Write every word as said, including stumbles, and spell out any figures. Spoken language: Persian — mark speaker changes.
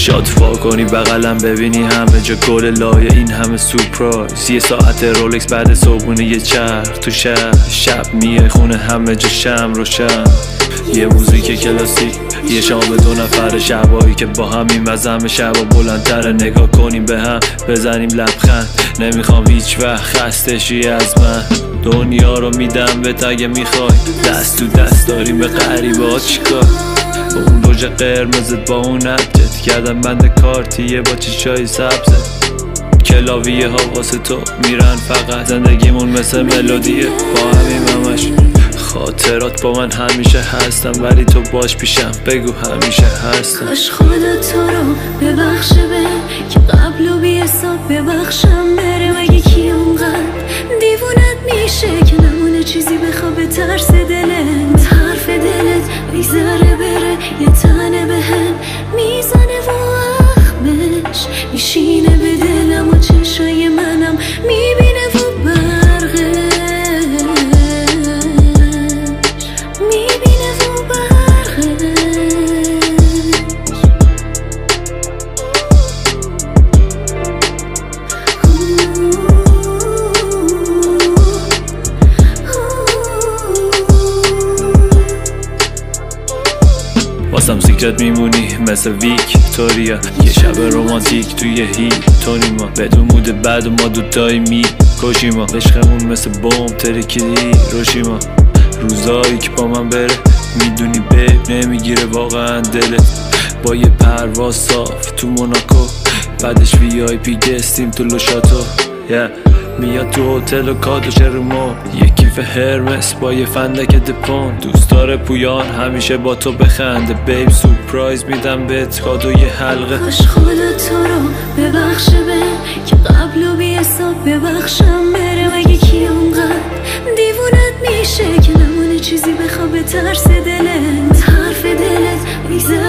Speaker 1: چشات وا کنی بغلم ببینی همه جا گل لایه این همه سورپرایز. یه ساعت رولکس بعد صبحونه یه چرخ تو شهر، شب میای خونه همه جا شم روشن. یه موزیک کلاسیک، یه شام دو نفر، شبایی که با هم این وزن همه شبا بلندتره. نگاه کنیم به هم بزنیم لبخند، نمیخوام هیچ وقت خستشی از من. دنیا رو میدم به تگه میخوای، دست تو دست داریم به غریبه ها چیکار. با اون روژ قرمزت با اون ابجت کردم بند کارتیه با چشای سبزه. کلاویه ها واسه تو میرن فقط، زندگیمون مثل ملودیه با همین همش. خاطرات با من همیشه هستم ولی تو باش پیشم بگو همیشه هستم.
Speaker 2: کاش خدا تو رو ببخشه به که قبل و بی حساب ببخشم بره. مگه کی اونقدر دیوونت میشه که نمونه چیزی بخوا به ترس دلت. حرف دلت میذاره بره یه تنه به هم میزنه و اخمش میشینه به دلم و چشای منم میبینه و برقه میبینه و برقه.
Speaker 1: واسم سیکرت میمونی مثل ویکتوریا، یه شب رومانتیک توی هیلتونی. ما بدون مود بعد و ما دوتایی می کشیم. ما عشقمون مثل بمب ترکیدی روشیما. روزایی که با من بره میدونی بیب نمیگیره واقعا دلت. با یه پرواز صاف تو موناکو، بعدش وی آی پی گستیم تو لوشاتو. yeah. میاد تو هتل و کادوش رو ما، یه کیف هرمس با یه فندک دپون. دوست داره پویان همیشه با تو بخنده بیب. سورپرایز میدم بهت کادو یه حلقه.
Speaker 2: کاش خدا تو رو ببخشه به که قبل و بی حساب ببخشم بره. مگه کی اونقدر دیوونت میشه که نمونه چیزی بخوا به ترس دلت. حرف دلت میذاره